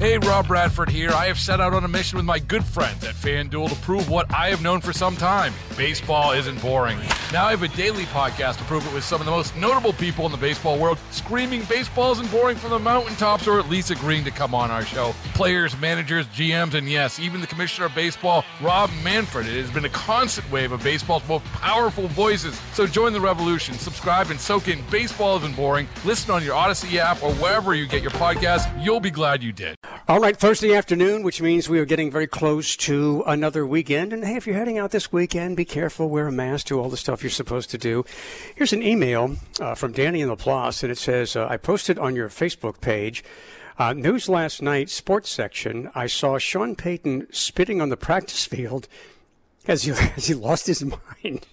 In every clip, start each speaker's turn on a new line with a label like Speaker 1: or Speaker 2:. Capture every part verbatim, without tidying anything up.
Speaker 1: Hey, Rob Bradford here. I have set out on a mission with my good friends at FanDuel to prove what I have known for some time. Baseball isn't boring. Now I have a daily podcast to prove it with some of the most notable people in the baseball world, screaming baseball isn't boring from the mountaintops, or at least agreeing to come on our show. Players, managers, G Ms, and yes, even the commissioner of baseball, Rob Manfred. It has been a constant wave of baseball's most powerful voices. So join the revolution. Subscribe and soak in Baseball Isn't Boring. Listen on your Odyssey app or wherever you get your podcasts. You'll be glad you did.
Speaker 2: All right, Thursday afternoon, which means we are getting very close to another weekend. And hey, if you're heading out this weekend, be careful, wear a mask, do all the stuff you're supposed to do. Here's an email uh, from Danny in Laplace, and it says, uh, I posted on your Facebook page, uh, news last night, sports section, I saw Sean Payton spitting on the practice field as he, as he lost his mind.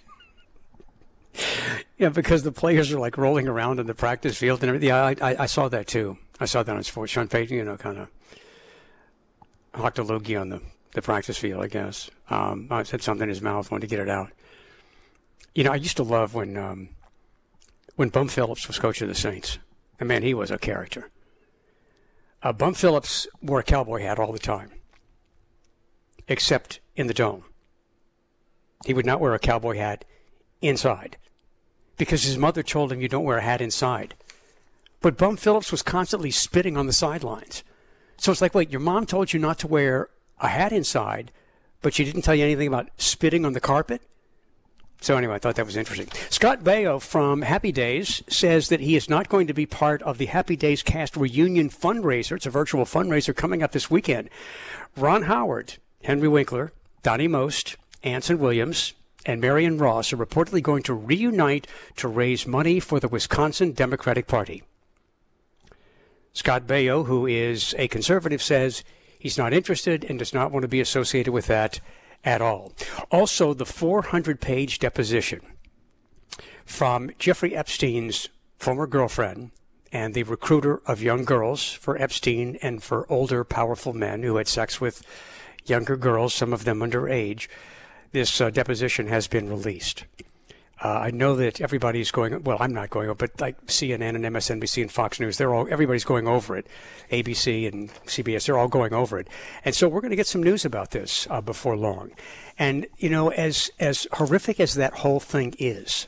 Speaker 2: Yeah, because the players are like rolling around in the practice field and everything. Yeah, I, I, I saw that too. I saw that on sports. Sean Payton, you know, kind of hocked a loogie on the, the practice field, I guess. Um, I said something in his mouth, wanted to get it out. You know, I used to love when um, when Bum Phillips was coach of the Saints. And man, he was a character. Uh, Bum Phillips wore a cowboy hat all the time, except in the dome. He would not wear a cowboy hat inside because his mother told him you don't wear a hat inside. But Bum Phillips was constantly spitting on the sidelines. So it's like, wait, your mom told you not to wear a hat inside, but she didn't tell you anything about spitting on the carpet? So anyway, I thought that was interesting. Scott Baio from Happy Days says that he is not going to be part of the Happy Days cast reunion fundraiser. It's a virtual fundraiser coming up this weekend. Ron Howard, Henry Winkler, Donnie Most, Anson Williams, and Marion Ross are reportedly going to reunite to raise money for the Wisconsin Democratic Party. Scott Baio, who is a conservative, says he's not interested and does not want to be associated with that at all. Also, the four hundred page deposition from Jeffrey Epstein's former girlfriend and the recruiter of young girls for Epstein and for older, powerful men who had sex with younger girls, some of them underage. This uh, deposition has been released. Uh, I know that everybody's going, well, I'm not going over, but like C N N and M S N B C and Fox News, they're all, everybody's going over it. A B C and C B S, they're all going over it. And so we're going to get some news about this uh, before long. And, you know, as, as horrific as that whole thing is,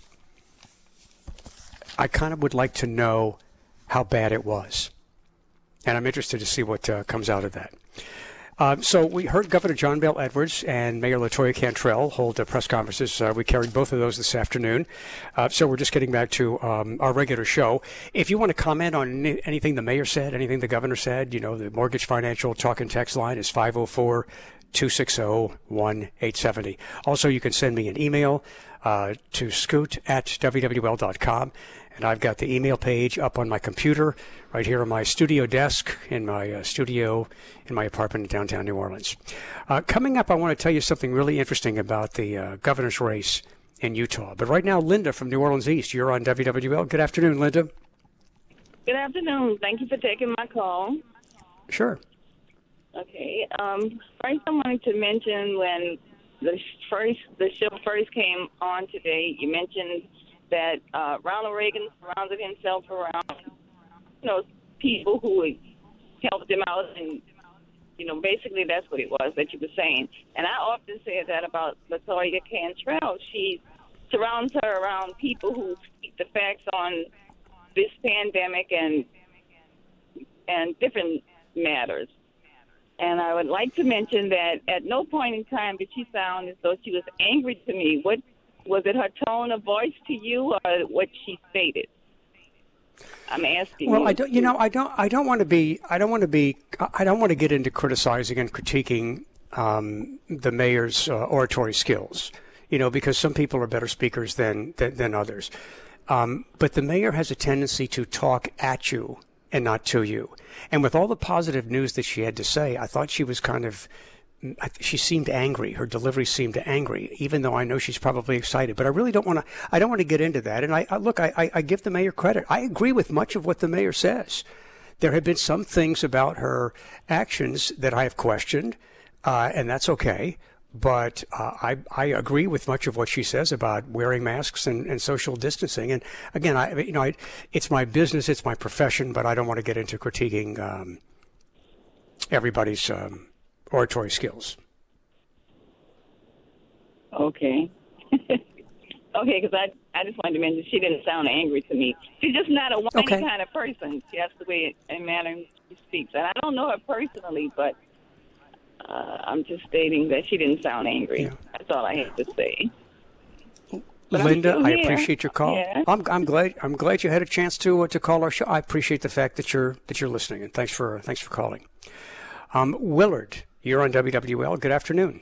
Speaker 2: I kind of would like to know how bad it was. And I'm interested to see what uh, comes out of that. Uh, so we heard Governor John Bel Edwards and Mayor LaToya Cantrell hold uh, press conferences. Uh, we carried both of those this afternoon. Uh, so we're just getting back to um, our regular show. If you want to comment on any, anything the mayor said, anything the governor said, you know, the Mortgage Financial talk and text line is five oh four, two six oh, one eight seven oh. Also, you can send me an email uh, to scoot at w w l dot com. And I've got the email page up on my computer right here on my studio desk in my uh, studio in my apartment in downtown New Orleans. Uh, coming up, I want to tell you something really interesting about the uh, governor's race in Utah. But right now, Linda from New Orleans East, you're on W W L. Good afternoon, Linda.
Speaker 3: Good afternoon. Thank you for taking my call.
Speaker 2: Sure.
Speaker 3: Okay. Um, first, I wanted to mention when the first the show first came on today, you mentioned that uh, Ronald Reagan surrounded himself around, you know, people who would help them out, and, you know, basically that's what it was that you were saying. And I often say that about LaToya Cantrell. She surrounds her around people who speak the facts on this pandemic and and different matters. And I would like to mention that at no point in time did she sound as though she was angry to me. What was it, her tone of voice to you, or what she stated? I'm asking.
Speaker 2: Well,
Speaker 3: you.
Speaker 2: I don't. You know, I don't. I don't want to be. I don't want to be. I don't want to get into criticizing and critiquing um, the mayor's uh, oratory skills. You know, because some people are better speakers than than, than others. Um, but the mayor has a tendency to talk at you and not to you. And with all the positive news that she had to say, I thought she was kind of. She seemed angry. Her delivery seemed angry, even though I know she's probably excited. But I really don't want to. I don't want to get into that. And I, I look. I, I give the mayor credit. I agree with much of what the mayor says. There have been some things about her actions that I have questioned, uh, and that's okay. But uh, I, I agree with much of what she says about wearing masks and, and social distancing. And again, I, you know, I, it's my business, it's my profession, but I don't want to get into critiquing. Um, everybody's um, oratory skills.
Speaker 3: Okay. Okay, because I, I just wanted to mention she didn't sound angry to me. She's just not a whiny
Speaker 2: Okay.
Speaker 3: kind of person. That's the way and manner she speaks. And I don't know her personally, but uh, I'm just stating that she didn't sound angry.
Speaker 2: Yeah.
Speaker 3: That's all I have to say. But
Speaker 2: Linda,
Speaker 3: I'm
Speaker 2: I
Speaker 3: still here.
Speaker 2: appreciate your call.
Speaker 3: Yeah.
Speaker 2: I'm I'm glad I'm glad you had a chance to uh, to call our show. I appreciate the fact that you're that you're listening, and thanks for thanks for calling. Um, Willard, you're on W W L. Good afternoon.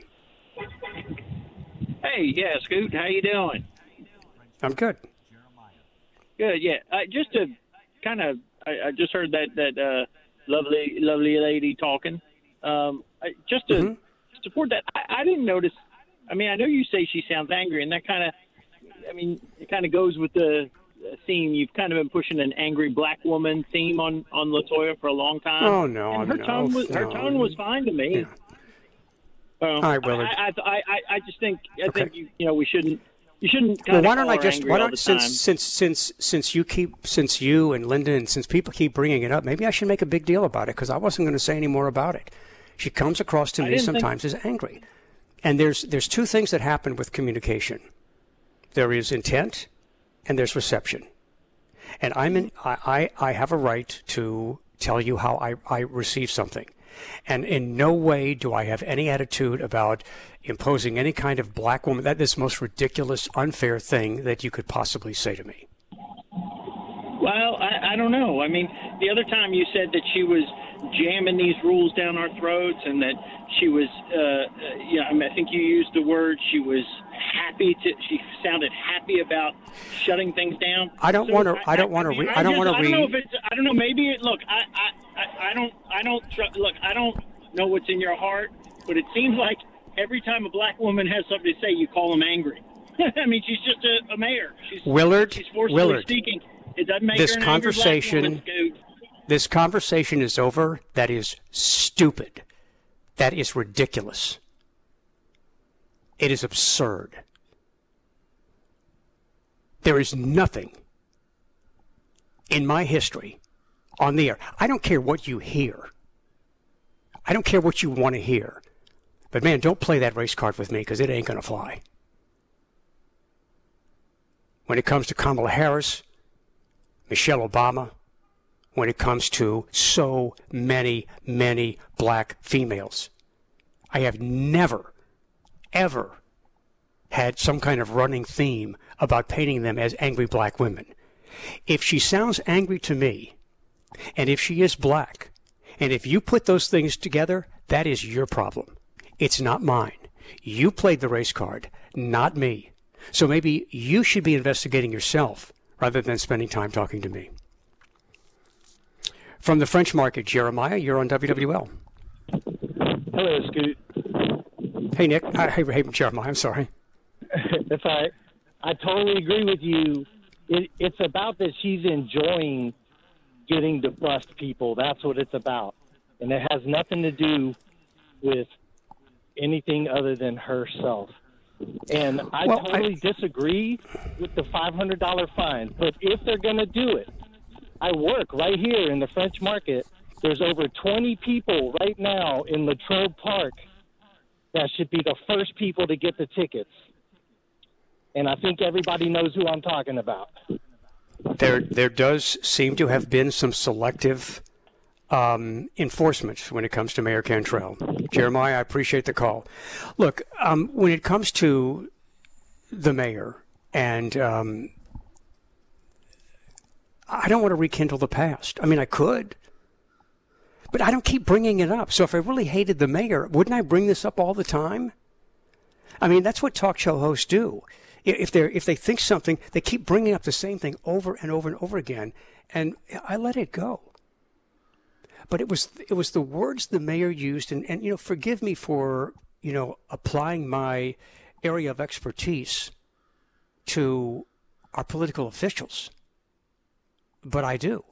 Speaker 4: Hey, yeah, Scoot, how you doing?
Speaker 2: I'm good.
Speaker 4: Good, yeah. Uh, just to kind of, I, I just heard that that uh, lovely, lovely lady talking. Um, I, just to
Speaker 2: Mm-hmm.
Speaker 4: support that, I, I didn't notice. I mean, I know you say she sounds angry, and that kind of, I mean, it kind of goes with the theme. You've kind of been pushing an angry black woman theme on on LaToya for a long time.
Speaker 2: Oh no,
Speaker 4: and her
Speaker 2: no,
Speaker 4: tone was her
Speaker 2: no.
Speaker 4: tone was fine to me.
Speaker 2: Yeah.
Speaker 4: Um,
Speaker 2: All right, Willard.
Speaker 4: I, I, I, I just think I
Speaker 2: Okay.
Speaker 4: think you, you know we shouldn't you shouldn't.
Speaker 2: Well,
Speaker 4: Kind
Speaker 2: why
Speaker 4: of
Speaker 2: don't
Speaker 4: call
Speaker 2: I
Speaker 4: her
Speaker 2: just
Speaker 4: angry
Speaker 2: why
Speaker 4: all
Speaker 2: don't
Speaker 4: the
Speaker 2: since
Speaker 4: time.
Speaker 2: since since since you keep since you and Linda and since people keep bringing it up, maybe I should make a big deal about it because I wasn't going to say any more about it. She comes across to
Speaker 4: I
Speaker 2: me
Speaker 4: didn't think-
Speaker 2: sometimes as angry, and there's there's two things that happen with communication. There is intent, and there's reception. And I'm in, I, I I have a right to tell you how I I receive something. And in no way do I have any attitude about imposing any kind of black woman. That is the most ridiculous, unfair thing that you could possibly say to me.
Speaker 4: Well, I, I don't know. I mean, the other time you said that she was jamming these rules down our throats, and that she was, uh, uh, yeah, I, mean, I think you used the word she was happy to. She sounded happy about shutting things down.
Speaker 2: I don't
Speaker 4: So
Speaker 2: want to. I don't want to.
Speaker 4: mean,
Speaker 2: Re- I don't
Speaker 4: just-
Speaker 2: want to
Speaker 4: I don't know
Speaker 2: read.
Speaker 4: if it's. I don't know. Maybe it. Look, I, I, I, I don't. I don't. Tr- look, I don't know what's in your heart, but it seems like every time a black woman has something to say, you call them angry. I mean, she's just a, a mayor. She's
Speaker 2: Willard,
Speaker 4: She's forcefully
Speaker 2: Willard,
Speaker 4: speaking. It doesn't make
Speaker 2: this
Speaker 4: her an angry black
Speaker 2: conversation-
Speaker 4: woman, Scoot.
Speaker 2: This conversation is over. That is stupid. That is ridiculous. It is absurd. There is nothing in my history on the air. I don't care what you hear. I don't care what you want to hear. But man, don't play that race card with me because it ain't going to fly. When it comes to Kamala Harris, Michelle Obama, when it comes to so many, many black females, I have never, ever had some kind of running theme about painting them as angry black women. If she sounds angry to me, and if she is black, and if you put those things together, that is your problem. It's not mine. You played the race card, not me. So maybe you should be investigating yourself rather than spending time talking to me. From the French Market, Jeremiah, you're on W W L.
Speaker 5: Hello, Scoot.
Speaker 2: Hey, Nick. Uh, hey, hey, Jeremiah, I'm sorry.
Speaker 5: That's all right. I totally agree with you. It, it's about that she's enjoying getting to bust people. That's what it's about. And it has nothing to do with anything other than herself. And I
Speaker 2: Well,
Speaker 5: totally
Speaker 2: I-
Speaker 5: disagree with the five hundred dollars fine. But if they're going to do it, I work right here in the French Market. There's over twenty people right now in Latrobe Park that should be the first people to get the tickets. And I think everybody knows who I'm talking about.
Speaker 2: There, there does seem to have been some selective um, enforcement when it comes to Mayor Cantrell. Jeremiah, I appreciate the call. Look, um, when it comes to the mayor, and um, I don't want to rekindle the past. I mean, I could, but I don't keep bringing it up. So if I really hated the mayor, wouldn't I bring this up all the time? I mean, that's what talk show hosts do. If they if they think something, they keep bringing up the same thing over and over and over again, and I let it go. But it was it was the words the mayor used, and, and you know, forgive me for you know applying my area of expertise to our political officials, but I do.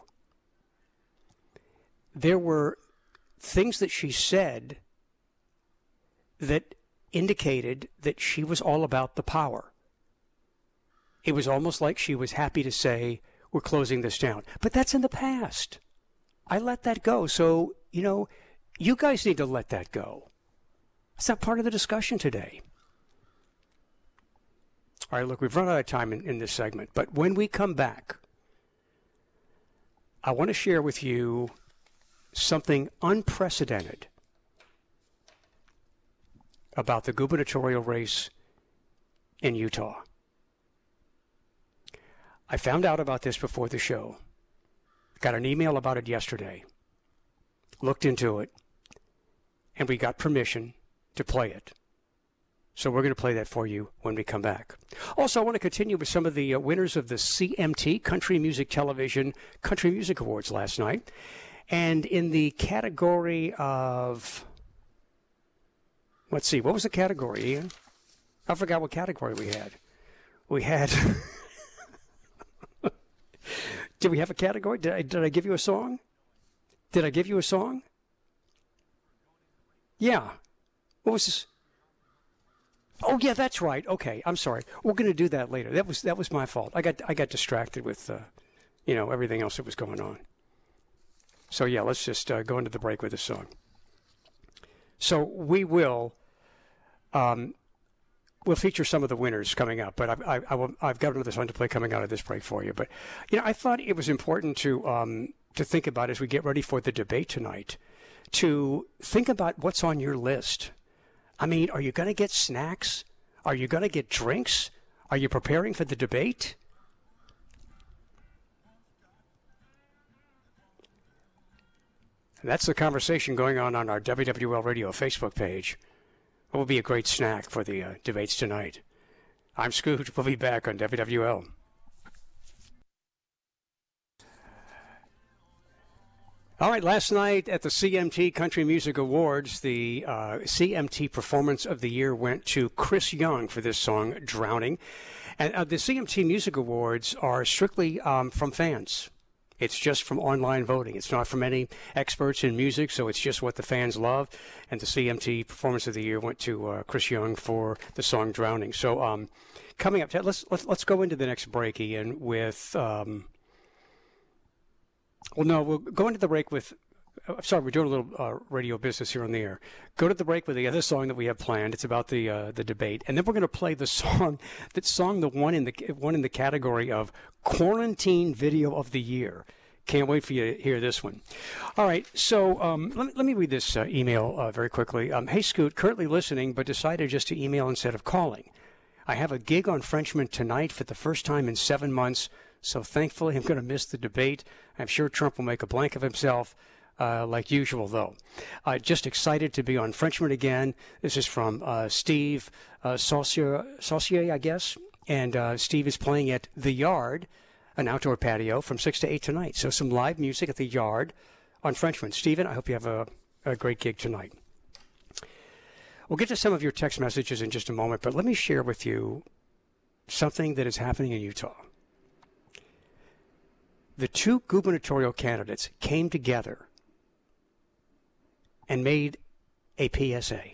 Speaker 2: There were things that she said that indicated that she was all about the power. It was almost like she was happy to say, we're closing this down. But that's in the past. I let that go. So, you know, You guys need to let that go. It's not part of the discussion today. All right, look, we've run out of time in, in this segment, but when we come back, I want to share with you something unprecedented about the gubernatorial race in Utah. I found out about this before the show. Got an email about it yesterday. Looked into it. And we got permission to play it. So we're going to play that for you when we come back. Also, I want to continue with some of the uh, winners of the C M T, Country Music Television Country Music Awards last night. And in the category of... Let's see, what was the category, Ian? I forgot what category we had. We had... Did we have a category? Did I, did I give you a song? Did I give you a song? Yeah. What was this? Oh, yeah, that's right. Okay, I'm sorry. We're going to do that later. That was that was my fault. I got I got distracted with, uh, you know, everything else that was going on. So, yeah, let's just uh, go into the break with this song. So we will... Um, We'll feature some of the winners coming up, but I, I, I will, I've got another song to play coming out of this break for you. But, you know, I thought it was important to um, to think about as we get ready for the debate tonight, to think about what's on your list. I mean, are you going to get snacks? Are you going to get drinks? Are you preparing for the debate? And that's the conversation going on on our W W L Radio Facebook page. It will be a great snack for the uh, debates tonight. I'm Scoot. We'll be back on W W L. All right, last night at the C M T Country Music Awards, the uh, C M T Performance of the Year went to Chris Young for this song, Drowning. And uh, the C M T Music Awards are strictly um, from fans. It's just from online voting. It's not from any experts in music, so it's just what the fans love. And the C M T Performance of the Year went to uh, Chris Young for the song "Drowning." So, um, coming up, let's let's let's go into the next break, Ian. With um, well, no, we'll go into the break with. Uh, sorry, we're doing a little uh, radio business here on the air. Go to the break with the other song that we have planned. It's about the uh, the debate, and then we're going to play the song that song the one in the one in the category of Quarantine Video of the Year. Can't wait for you to hear this one. All right, so um, let, me, let me read this uh, email uh, very quickly. Um, hey, Scoot, currently listening, but decided just to email instead of calling. I have a gig on Frenchman tonight for the first time in seven months, so thankfully I'm going to miss the debate. I'm sure Trump will make a blank of himself, uh, like usual, though. Uh, just excited to be on Frenchman again. This is from uh, Steve uh, Saucier, Saucier, I guess, and uh, Steve is playing at The Yard, an outdoor patio, from six to eight tonight. So some live music at the Yard on Frenchman. Stephen, I hope you have a, a great gig tonight. We'll get to some of your text messages in just a moment, but let me share with you something that is happening in Utah. The two gubernatorial candidates came together and made a P S A.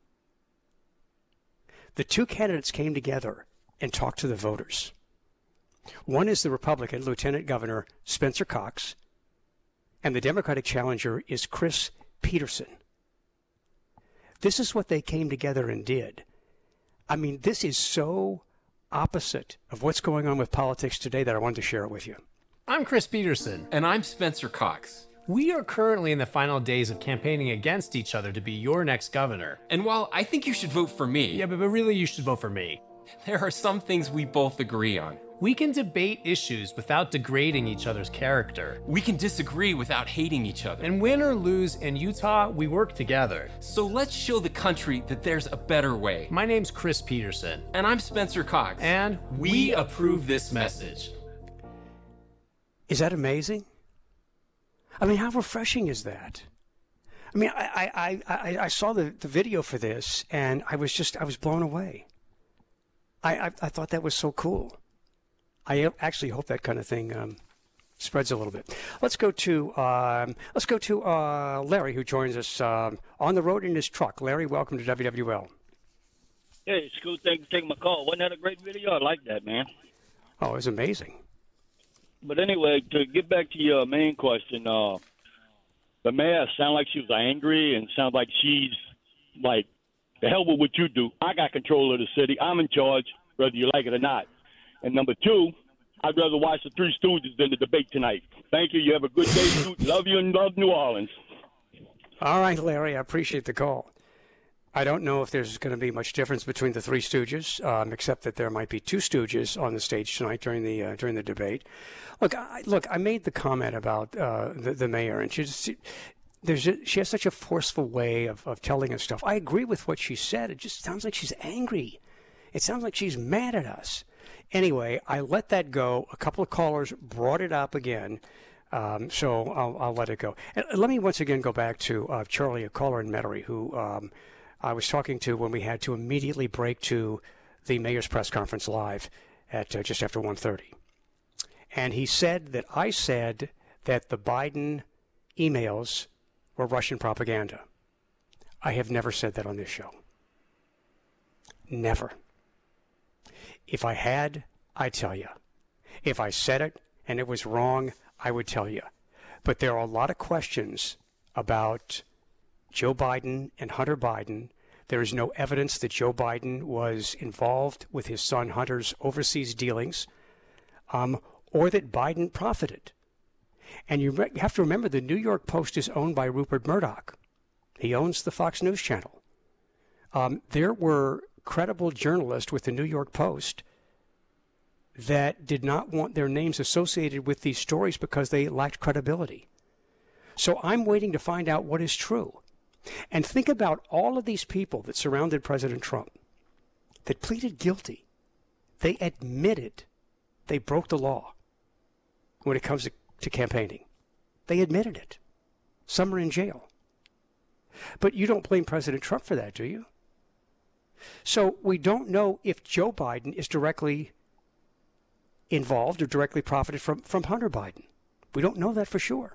Speaker 2: The two candidates came together and talked to the voters. One is the Republican Lieutenant Governor Spencer Cox, and the Democratic challenger is Chris Peterson. This is what they came together and did. I mean, this is so opposite of what's going on with politics today that I wanted to share it with you.
Speaker 6: I'm Chris Peterson.
Speaker 7: And I'm Spencer Cox.
Speaker 6: We are currently in the final days of campaigning against each other to be your next governor.
Speaker 7: And while I think you should vote for me...
Speaker 6: Yeah, but, but really you should vote for me.
Speaker 7: There are some things we both agree on.
Speaker 6: We can debate issues without degrading each other's character.
Speaker 7: We can disagree without hating each other.
Speaker 6: And win or lose in Utah, we work together.
Speaker 7: So let's show the country that there's a better way.
Speaker 6: My name's Chris Peterson.
Speaker 7: And I'm Spencer Cox.
Speaker 6: And we, we approve this message.
Speaker 2: Is that amazing? I mean, how refreshing is that? I mean, I I, I, I saw the, the video for this, and I was just, I was blown away. I, I, I thought that was so cool. I actually hope that kind of thing um, spreads a little bit. Let's go to um, let's go to uh, Larry, who joins us um, on the road in his truck. Larry, welcome to W W L.
Speaker 8: Hey, Scoot, thanks for taking my call. Wasn't that a great video? I like that, man.
Speaker 2: Oh, it was amazing.
Speaker 8: But anyway, to get back to your main question, uh, the mayor sounded like she was angry and sounded like she's like, the hell with what you do. I got control of the city. I'm in charge, whether you like it or not. And number two, I'd rather watch the Three Stooges than the debate tonight. Thank you. You have a good day, Scoot. Love you and love New Orleans.
Speaker 2: All right, Larry, I appreciate the call. I don't know if there's going to be much difference between the Three Stooges, um, except that there might be two Stooges on the stage tonight during the uh, during the debate. Look, I, look, I made the comment about uh, the, the mayor, and she just, there's a, she has such a forceful way of, of telling us stuff. I agree with what she said. It just sounds like she's angry. It sounds like she's mad at us. Anyway, I let that go. A couple of callers brought it up again. Um, so I'll, I'll let it go. And let me once again go back to uh, Charlie, a caller in Metairie, who um, I was talking to when we had to immediately break to the mayor's press conference live at uh, just after one thirty. And he said that I said that the Biden emails were Russian propaganda. I have never said that on this show. Never. If I had, I'd tell you. If I said it and it was wrong, I would tell you. But there are a lot of questions about Joe Biden and Hunter Biden. There is no evidence that Joe Biden was involved with his son Hunter's overseas dealings, um, or that Biden profited. And you re- have to remember, the New York Post is owned by Rupert Murdoch. He owns the Fox News Channel. Um, there were credible journalists with the New York Post that did not want their names associated with these stories because they lacked credibility. So I'm waiting to find out what is true. And think about all of these people that surrounded President Trump that pleaded guilty. They admitted they broke the law when it comes to, to campaigning. They admitted it. Some are in jail. But you don't blame President Trump for that, do you? So we don't know if Joe Biden is directly involved or directly profited from, from Hunter Biden. We don't know that for sure.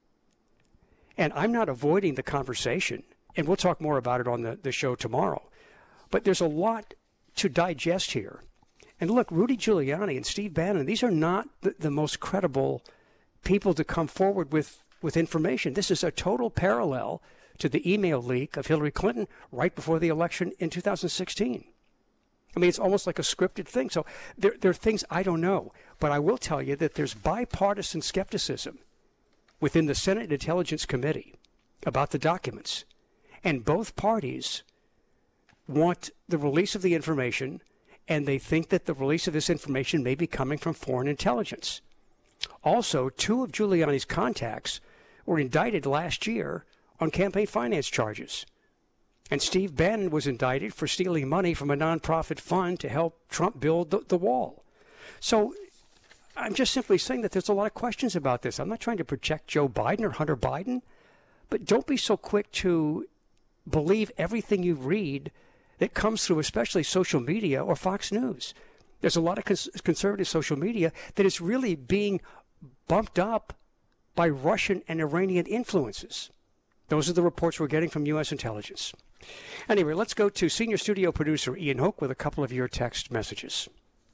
Speaker 2: And I'm not avoiding the conversation, and we'll talk more about it on the, the show tomorrow. But there's a lot to digest here. And look, Rudy Giuliani and Steve Bannon, these are not the, the most credible people to come forward with, with information. This is a total parallel to the email leak of Hillary Clinton right before the election in two thousand sixteen. I mean, it's almost like a scripted thing. So there, there are things I don't know. But I will tell you that there's bipartisan skepticism within the Senate Intelligence Committee about the documents. And both parties want the release of the information, and they think that the release of this information may be coming from foreign intelligence. Also, two of Giuliani's contacts were indicted last year on campaign finance charges. And Steve Bannon was indicted for stealing money from a nonprofit fund to help Trump build the, the wall. So I'm just simply saying that there's a lot of questions about this. I'm not trying to project Joe Biden or Hunter Biden, but don't be so quick to believe everything you read that comes through, especially social media or Fox News. There's a lot of cons- conservative social media that is really being bumped up by Russian and Iranian influences. Those are the reports we're getting from U S intelligence. Anyway, let's go to senior studio producer Ian Hoke with a couple of your text messages.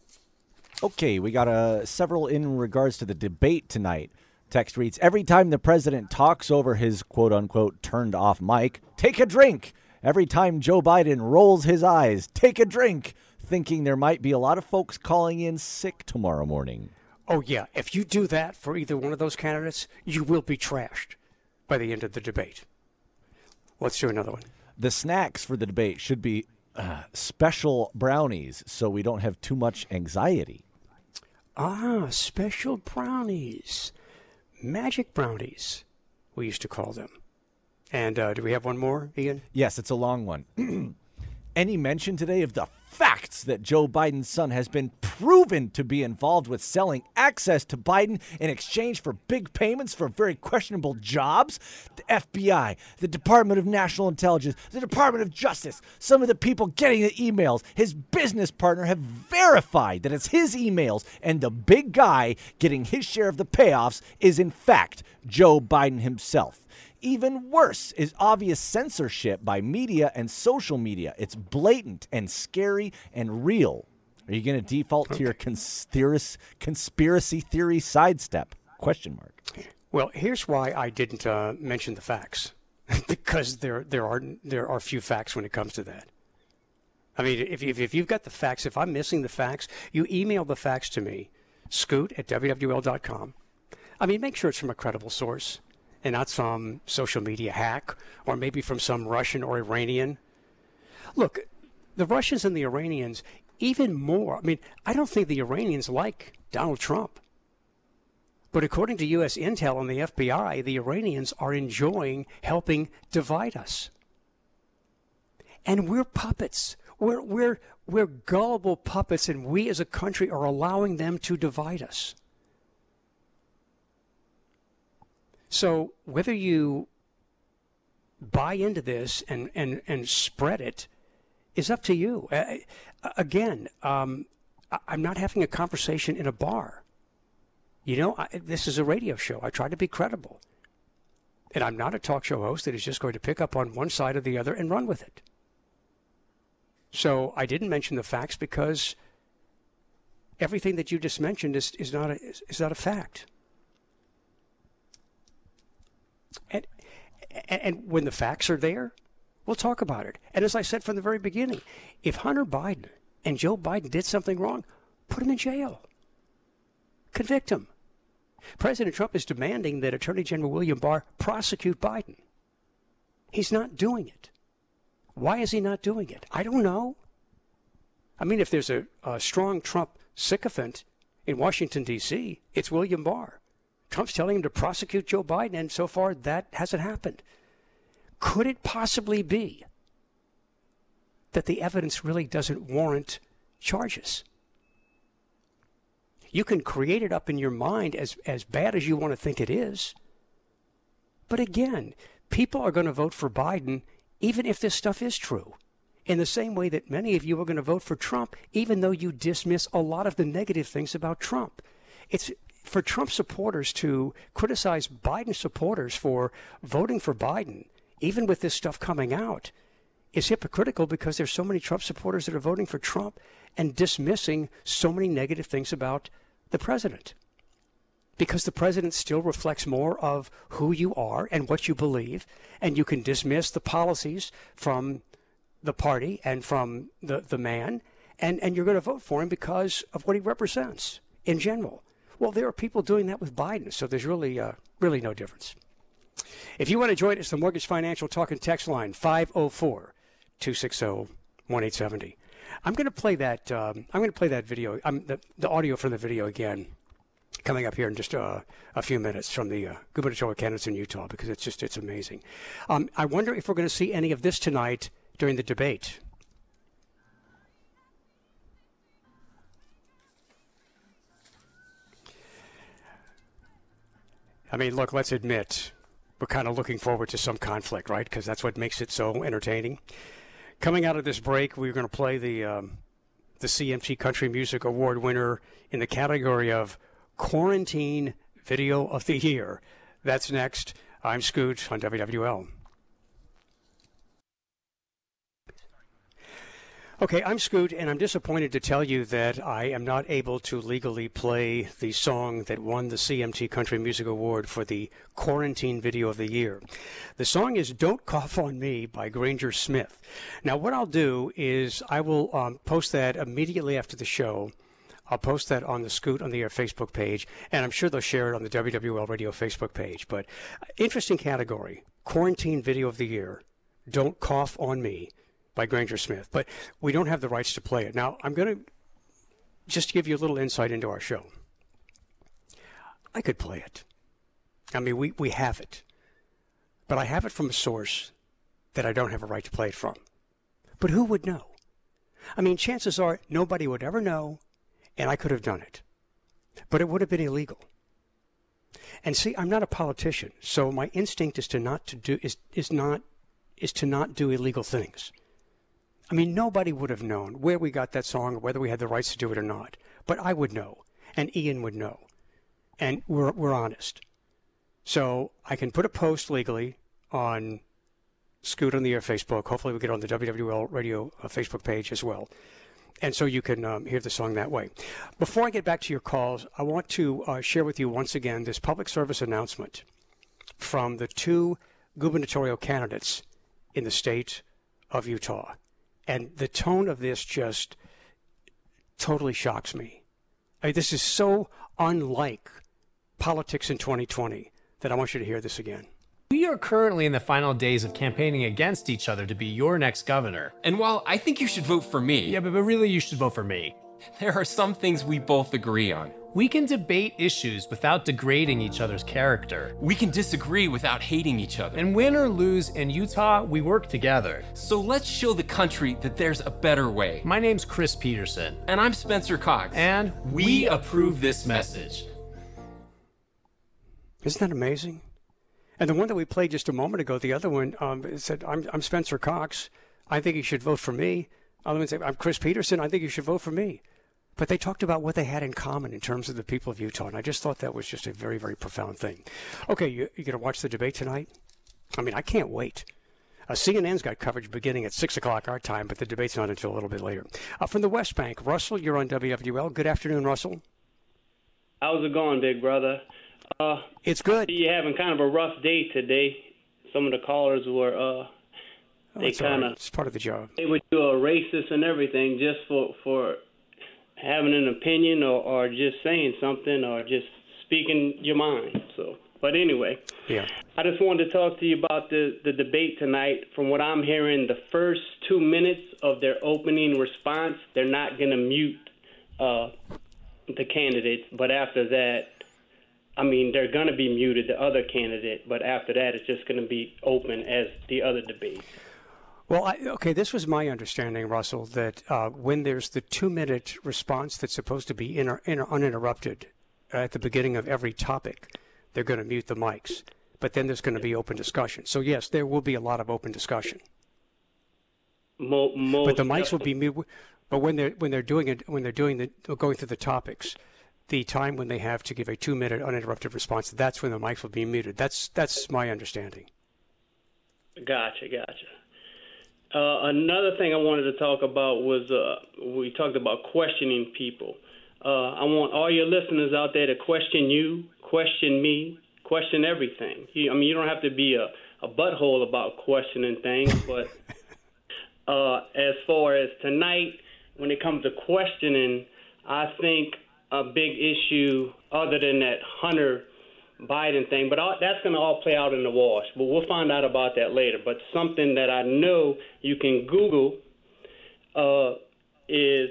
Speaker 9: Okay, we got uh, several in regards to the debate tonight. Text reads, every time the president talks over his quote-unquote turned-off mic, take a drink. Every time Joe Biden rolls his eyes, take a drink, thinking there might be a lot of folks calling in sick tomorrow morning.
Speaker 2: Oh, yeah. If you do that for either one of those candidates, you will be trashed by the end of the debate. Let's do another one.
Speaker 9: The snacks for the debate should be uh, special brownies so we don't have too much anxiety.
Speaker 2: Ah, special brownies. Magic brownies, we used to call them. And uh, do we have one more, Ian?
Speaker 9: Yes, it's a long one. Any mention today of the facts that Joe Biden's son has been proven to be involved with selling access to Biden in exchange for big payments for very questionable jobs? The F B I, the Department of National Intelligence, the Department of Justice, some of the people getting the emails, his business partner have verified that it's his emails, and the big guy getting his share of the payoffs is in fact Joe Biden himself. Even worse is obvious censorship by media and social media. It's blatant and scary and real. Are you going to default okay. to your conspiracy, conspiracy theory sidestep? Question mark.
Speaker 2: Well, here's why I didn't uh, mention the facts, because there there are there are few facts when it comes to that. I mean, if, if if you've got the facts, if I'm missing the facts, you email the facts to me, scoot at W W L dot com. I mean, make sure it's from a credible source and not some social media hack or maybe from some Russian or Iranian. Look, the Russians and the Iranians, even more. I mean, I don't think the Iranians like Donald Trump. But according to U S intel and the F B I, the Iranians are enjoying helping divide us. And we're puppets. We're, we're, we're gullible puppets, and we as a country are allowing them to divide us. So whether you buy into this and, and, and spread it is up to you. Uh, again, um, I'm not having a conversation in a bar. You know, I, this is a radio show. I try to be credible. And I'm not a talk show host that is just going to pick up on one side or the other and run with it. So I didn't mention the facts because everything that you just mentioned is, is, not, a, is, is not a fact. And, and when the facts are there, we'll talk about it. And as I said from the very beginning, if Hunter Biden and Joe Biden did something wrong, put him in jail. Convict him. President Trump is demanding that Attorney General William Barr prosecute Biden. He's not doing it. Why is he not doing it? I don't know. I mean, if there's a, a strong Trump sycophant in Washington, D C, it's William Barr. Trump's telling him to prosecute Joe Biden, and so far that hasn't happened. Could it possibly be that the evidence really doesn't warrant charges? You can create it up in your mind as, as bad as you want to think it is. But again, people are going to vote for Biden even if this stuff is true. In the same way that many of you are going to vote for Trump, even though you dismiss a lot of the negative things about Trump. It's for Trump supporters to criticize Biden supporters for voting for Biden, even with this stuff coming out, is hypocritical because there's so many Trump supporters that are voting for Trump and dismissing so many negative things about the president. Because the president still reflects more of who you are and what you believe, and you can dismiss the policies from the party and from the, the man, and, and you're going to vote for him because of what he represents in general. Well, there are people doing that with Biden, so there's really, uh, really no difference. If you want to join us, the Mortgage Financial Talk and Text line, five oh four, two six zero, one eight seven zero. I'm going to play that. Um, I'm going to play that video. Um, the, the audio from the video again, coming up here in just uh, a few minutes from the uh, gubernatorial candidates in Utah, because it's just it's amazing. Um, I wonder if we're going to see any of this tonight during the debate. I mean, look, let's admit we're kind of looking forward to some conflict, right? Because that's what makes it so entertaining. Coming out of this break, we're going to play the um, the C M T Country Music Award winner in the category of Quarantine Video of the Year. That's next. I'm Scoot on W W L. Okay, I'm Scoot, and I'm disappointed to tell you that I am not able to legally play the song that won the C M T Country Music Award for the Quarantine Video of the Year. The song is Don't Cough on Me by Granger Smith. Now, what I'll do is I will um, post that immediately after the show. I'll post that on the Scoot on the Air Facebook page, and I'm sure they'll share it on the W W L Radio Facebook page. But interesting category, Quarantine Video of the Year, Don't Cough on Me by Granger Smith. But we don't have the rights to play it. Now, I'm going to just give you a little insight into our show. I could play it. I mean, we, we have it. But I have it from a source that I don't have a right to play it from. But who would know? I mean, chances are nobody would ever know, and I could have done it. But it would have been illegal. And see, I'm not a politician, so my instinct is to not to do is is not is to not do illegal things. I mean, nobody would have known where we got that song or whether we had the rights to do it or not. But I would know, and Ian would know, and we're we're honest. So I can put a post legally on Scoot on the Air Facebook. Hopefully we get on the W W L Radio uh, Facebook page as well. And so you can um, hear the song that way. Before I get back to your calls, I want to uh, share with you once again this public service announcement from the two gubernatorial candidates in the state of Utah. And the tone of this just totally shocks me. I mean, this is so unlike politics in twenty twenty that I want you to hear this again.
Speaker 6: We are currently in the final days of campaigning against each other to be your next governor.
Speaker 7: And while I think you should vote for me,
Speaker 6: Yeah, but, but really you should vote for me.
Speaker 7: there are some things we both agree on.
Speaker 6: We can debate issues without degrading each other's character.
Speaker 7: We can disagree without hating each other.
Speaker 6: And win or lose in Utah, we work together.
Speaker 7: So let's show the country that there's a better way.
Speaker 6: My name's Chris Peterson.
Speaker 7: And I'm Spencer Cox.
Speaker 6: And we,
Speaker 7: we
Speaker 6: approve this message.
Speaker 2: Isn't that amazing? And the one that we played just a moment ago, the other one, um, it said, I'm, I'm Spencer Cox. I think you should vote for me. Other one said, I'm Chris Peterson. I think you should vote for me. But they talked about what they had in common in terms of the people of Utah. And I just thought that was just a very, very profound thing. Okay, you, you going to watch the debate tonight? I mean, I can't wait. Uh, C N N's got coverage beginning at six o'clock our time, but the debate's not until a little bit later. Uh, from the West Bank, Russell, you're on W W L. Good afternoon, Russell.
Speaker 10: How's it going, big brother? Uh,
Speaker 2: it's good.
Speaker 10: You're having kind of a rough day today. Some of the callers were, uh, they
Speaker 2: oh,
Speaker 10: kind of,
Speaker 2: right. It's part of the job.
Speaker 10: they would do a racist and everything just for, for having an opinion or, or just saying something or just speaking your mind. So, but anyway,
Speaker 2: yeah,
Speaker 10: I just wanted to talk to you about the, the debate tonight. From what I'm hearing, the first two minutes of their opening response, they're not going to mute uh, the candidates, but after that, I mean, they're going to be muted, the other candidate, but after that, it's just going to be open as the other debate.
Speaker 2: Well, I, okay, this was my understanding, Russell, that uh, when there's the two-minute response that's supposed to be inter, inter, uninterrupted at the beginning of every topic, they're going to mute the mics. But then there's going to be open discussion. So, yes, there will be a lot of open discussion.
Speaker 10: Mo- most
Speaker 2: but the mics will be muted. But when they're when they're doing it, when they're doing the going through the topics, the time when they have to give a two-minute uninterrupted response, that's when the mics will be muted. That's that's my understanding.
Speaker 10: Gotcha, gotcha. Uh, another thing I wanted to talk about was uh, we talked about questioning people. Uh, I want all your listeners out there to question you, question me, question everything. You, I mean, you don't have to be a, a butthole about questioning things, but uh, as far as tonight, when it comes to questioning, I think a big issue other than that Hunter Biden thing, but all, that's going to all play out in the wash. But we'll find out about that later. But something that I know you can Google uh, is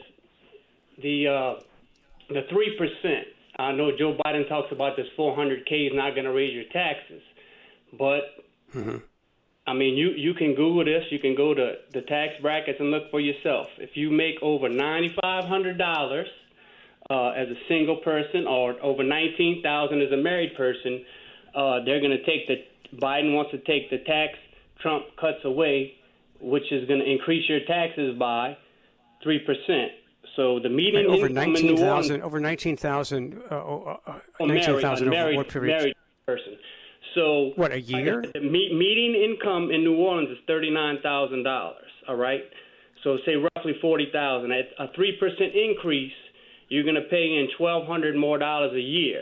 Speaker 10: the uh, the three percent. I know Joe Biden talks about this four hundred K is not going to raise your taxes, but
Speaker 2: mm-hmm.
Speaker 10: I mean, you, you can Google this. You can go to the tax brackets and look for yourself. If you make over nine thousand five hundred dollars uh, as a single person or over nineteen thousand dollars as a married person, uh, they're going to take the Biden wants to take the tax Trump cuts away, which is going to increase your taxes by three percent. So the median
Speaker 2: over
Speaker 10: income
Speaker 2: nineteen
Speaker 10: in New
Speaker 2: thousand,
Speaker 10: Orleans,
Speaker 2: over nineteen thousand, uh, uh,
Speaker 10: oh,
Speaker 2: nineteen thousand
Speaker 10: married,
Speaker 2: over
Speaker 10: married,
Speaker 2: what period?
Speaker 10: married person. So
Speaker 2: what, a year?
Speaker 10: The me- median income in New Orleans is thirty-nine thousand dollars. All right, so say roughly forty thousand. At a three percent increase, you're going to pay in twelve hundred more dollars a year.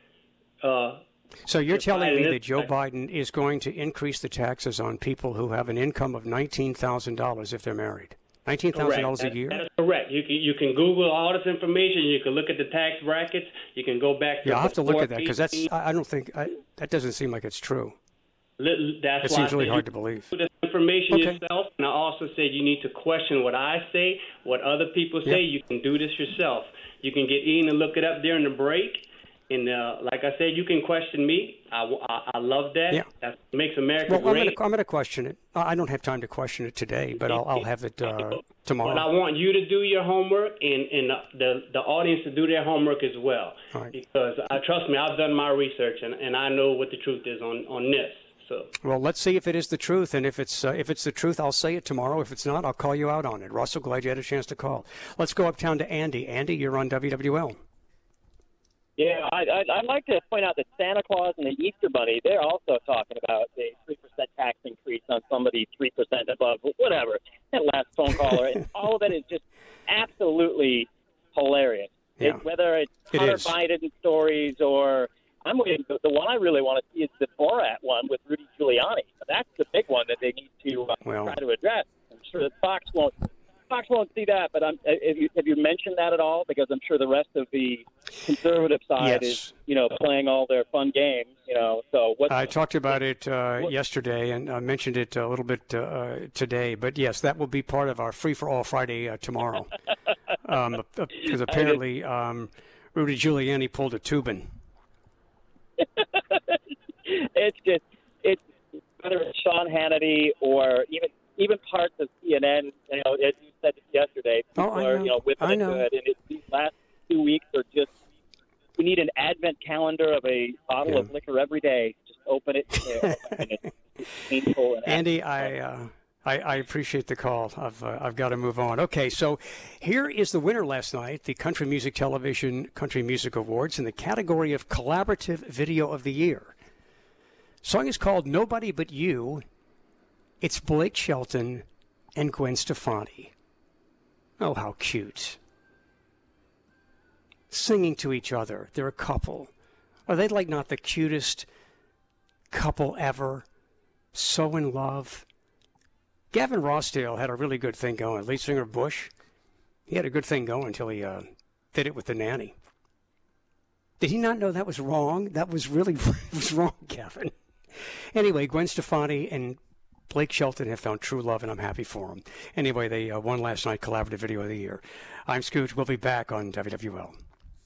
Speaker 10: Uh,
Speaker 2: so you're telling
Speaker 10: Biden
Speaker 2: me
Speaker 10: is-
Speaker 2: that Joe Biden is going to increase the taxes on people who have an income of nineteen thousand dollars if they're married? nineteen thousand dollars a year?
Speaker 10: That is correct. You can you can Google all this information. You can look at the tax brackets. You can go back to
Speaker 2: Yeah, I'll have to look
Speaker 10: before
Speaker 2: at that because that's I I don't think I, that doesn't seem like it's true.
Speaker 10: Li- That's
Speaker 2: It
Speaker 10: why
Speaker 2: seems
Speaker 10: I
Speaker 2: really
Speaker 10: said
Speaker 2: hard
Speaker 10: you
Speaker 2: to believe.
Speaker 10: Do this information
Speaker 2: Okay.
Speaker 10: yourself, and I also said you need to question what I say, what other people say.
Speaker 2: Yep.
Speaker 10: You can do this yourself. You can get Ian to look it up during the break, and uh, like I said, you can question me. I, I, I love that.
Speaker 2: Yeah.
Speaker 10: That makes America
Speaker 2: Well, I'm
Speaker 10: great.
Speaker 2: going to I'm going to question it. I I don't have time to question it today, but I'll I'll have it uh, tomorrow.
Speaker 10: But I want you to do your homework and, and the the audience to do their homework as well.
Speaker 2: All right.
Speaker 10: Because uh, trust me, I've done my research and, and I know what the truth is on, on this. So
Speaker 2: Well, let's see if it is the truth, and if it's uh, if it's the truth, I'll say it tomorrow. If it's not, I'll call you out on it. Russell, glad you had a chance to call. Let's go uptown to Andy. Andy, you're on W W L.
Speaker 11: Yeah, I, I, I'd like to point out that Santa Claus and the Easter Bunny, they're also talking about a three percent tax increase on somebody three percent above, whatever. That last phone caller, and all of it is just absolutely hilarious.
Speaker 2: Yeah.
Speaker 11: It, whether it's
Speaker 2: It
Speaker 11: Hunter
Speaker 2: is.
Speaker 11: Biden stories or I'm waiting. The, the one I really want to see is the Borat one with Rudy Giuliani. That's the big one that they need to uh,
Speaker 2: Well.
Speaker 11: try to address. I'm sure that Fox won't. Fox won't see that, but I'm, have you have you mentioned that at all? Because I'm sure the rest of the conservative side
Speaker 2: Yes.
Speaker 11: is, you know, playing all their fun games. You know, so what?
Speaker 2: I talked about it uh, yesterday and I mentioned it a little bit uh, today. But yes, that will be part of our Free for All Friday uh, tomorrow. um, because apparently um, Rudy Giuliani pulled a Tubin.
Speaker 11: It's just it's whether it's Sean Hannity or even even parts of C N N. You know, as you said yesterday, people
Speaker 2: Oh, I
Speaker 11: are
Speaker 2: know.
Speaker 11: you know whipping
Speaker 2: I
Speaker 11: into
Speaker 2: know.
Speaker 11: it, and it, these last two weeks are just. We need an advent calendar of a bottle
Speaker 2: Yeah.
Speaker 11: of liquor every day. Just open it, you know, and it's, it's painful. And
Speaker 2: Andy, I, uh, I I appreciate the call. I've uh, I've got to move on. Okay, so here is the winner last night, the Country Music Television Country Music Awards in the category of Collaborative Video of the Year. Song is called Nobody But You. It's Blake Shelton and Gwen Stefani. Oh, how cute. Singing to each other. They're a couple. Are they like not the cutest couple ever? So in love. Gavin Rossdale had a really good thing going. Lead singer Bush, he had a good thing going until he uh, did it with the nanny. Did he not know that was wrong? That was really it was wrong, Gavin. Anyway, Gwen Stefani and Blake Shelton have found true love, and I'm happy for them. Anyway, they uh, won last night Collaborative Video of the Year. I'm Scooch. We'll be back on W W L.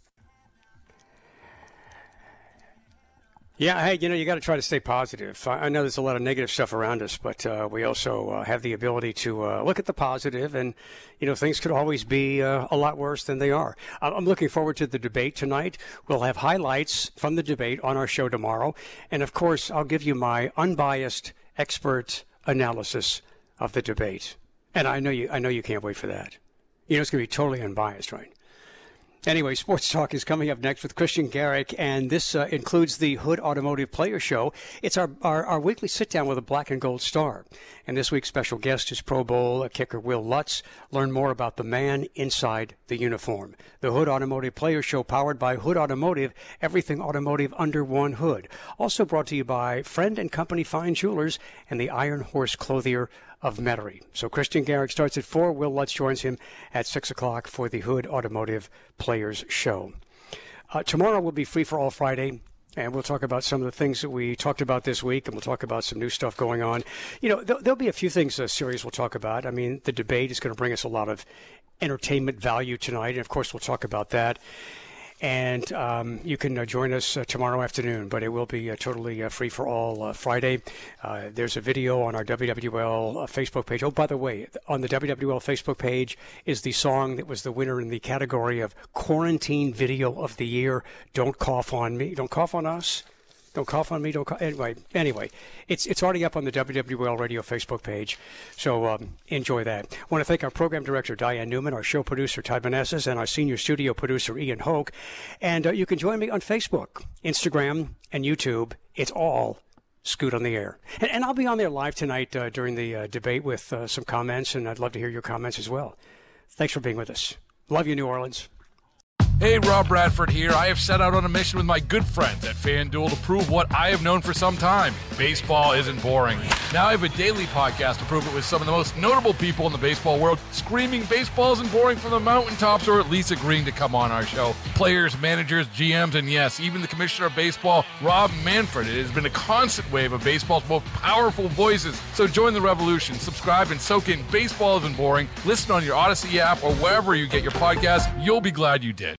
Speaker 2: Yeah, hey, you know, you got to try to stay positive. I I know there's a lot of negative stuff around us, but uh, we also uh, have the ability to uh, look at the positive, and, you know, things could always be uh, a lot worse than they are. I- I'm looking forward to the debate tonight. We'll have highlights from the debate on our show tomorrow. And, of course, I'll give you my unbiased expert analysis of the debate. And I know you, I know you can't wait for that. You know, it's going to be totally unbiased, right? Anyway, Sports Talk is coming up next with Christian Garrick, and this uh, includes the Hood Automotive Player Show. It's our, our, our weekly sit-down with a black and gold star. And this week's special guest is Pro Bowl kicker Will Lutz. Learn more about the man inside the uniform. The Hood Automotive Player Show, powered by Hood Automotive, everything automotive under one hood. Also brought to you by Friend and Company Fine Jewelers and the Iron Horse Clothier of Metairie. So Christian Garrick starts at four. Will Lutz joins him at six o'clock for the Hood Automotive Players Show. Uh, tomorrow will be Free for All Friday, and we'll talk about some of the things that we talked about this week, and we'll talk about some new stuff going on. You know, th- there'll be a few things uh, serious we'll talk about. I mean, the debate is going to bring us a lot of entertainment value tonight, and of course we'll talk about that. And um, you can uh, join us uh, tomorrow afternoon, but it will be uh, totally uh, free for all uh, Friday. Uh, there's a video on our W W L uh, Facebook page. Oh, by the way, on the W W L Facebook page is the song that was the winner in the category of Quarantine Video of the Year. Don't cough on me. Don't cough on us. Don't cough on me. Don't cough. Anyway, anyway, it's it's already up on the W W L Radio Facebook page, so um, enjoy that. I want to thank our program director, Diane Newman, our show producer, Ty Manassas, and our senior studio producer, Ian Hoke. And uh, you can join me on Facebook, Instagram, and YouTube. It's all Scoot on the Air. And, and I'll be on there live tonight uh, during the uh, debate with uh, some comments, and I'd love to hear your comments as well. Thanks for being with us. Love you, New Orleans.
Speaker 1: Hey, Rob Bradford here. I have set out on a mission with my good friends at FanDuel to prove what I have known for some time. Baseball isn't boring. Now I have a daily podcast to prove it with some of the most notable people in the baseball world, screaming baseball isn't boring from the mountaintops, or at least agreeing to come on our show. Players, managers, G Ms, and yes, even the commissioner of baseball, Rob Manfred. It has been a constant wave of baseball's most powerful voices. So join the revolution. Subscribe and soak in Baseball Isn't Boring. Listen on your Odyssey app or wherever you get your podcasts. You'll be glad you did.